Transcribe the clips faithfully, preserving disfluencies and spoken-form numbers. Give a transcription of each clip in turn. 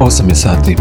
osam je sati.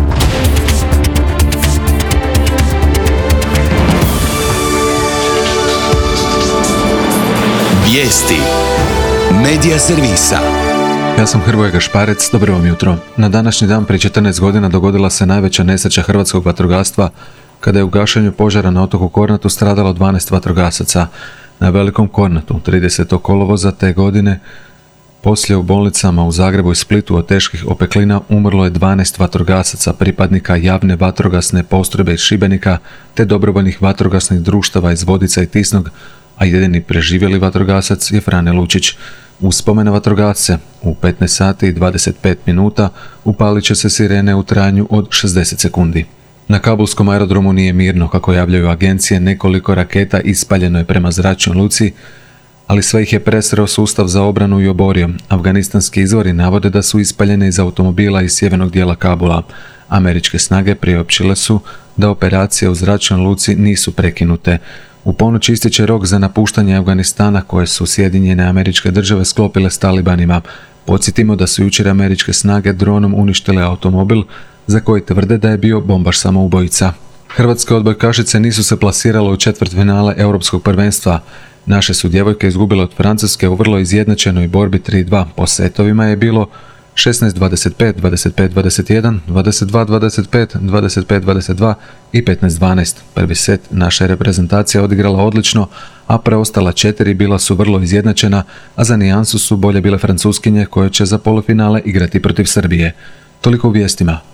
Vijesti Medija servisa. Ja sam Hrvoje Gašparec, dobro vam jutro. Na današnji dan prije četrnaest godina dogodila se najveća nesreća hrvatskog vatrogastva kada je u gašenju požara na otoku Kornatu stradalo dvanaest vatrogasaca. Na Velikom Kornatu, tridesetog kolovoza te godine, poslije u bolnicama u Zagrebu i Splitu od teških opeklina umrlo je dvanaest vatrogasaca, pripadnika javne vatrogasne postrojbe iz Šibenika te dobrovoljnih vatrogasnih društava iz Vodica i Tisnog, a jedini preživjeli vatrogasac je Frane Lučić. U spomen na vatrogasce u petnaest sati i dvadeset pet minuta upalit će se sirene u trajanju od šezdeset sekundi. Na kabulskom aerodromu nije mirno, kako javljaju agencije, nekoliko raketa ispaljeno je prema zračnoj luci, ali sve ih je presreo sustav za obranu i oborio. Afganistanski izvori navode da su ispaljene iz automobila iz sjevernog dijela Kabula. Američke snage priopćile su da operacije u zračnoj luci nisu prekinute. U ponoć ističe rok za napuštanje Afganistana koje su Sjedinjene Američke Države sklopile s talibanima. Podsjetimo da su jučer američke snage dronom uništile automobil za koji tvrde da je bio bombaš samoubojica. Hrvatske odbojkašice nisu se plasirale u četvrtfinale Europskog prvenstva. Naše su djevojke izgubile od Francuske u vrlo izjednačenoj borbi tri dva. Po setovima je bilo šesnaest dvadeset pet, dvadeset pet dvadeset jedan, dvadeset dva dvadeset pet, dvadeset pet dvadeset dva i petnaest dvanaest. Prvi set naša reprezentacija odigrala odlično, a preostala četiri bila su vrlo izjednačena, a za nijansu su bolje bile Francuskinje koje će za polufinale igrati protiv Srbije. Toliko u vijestima.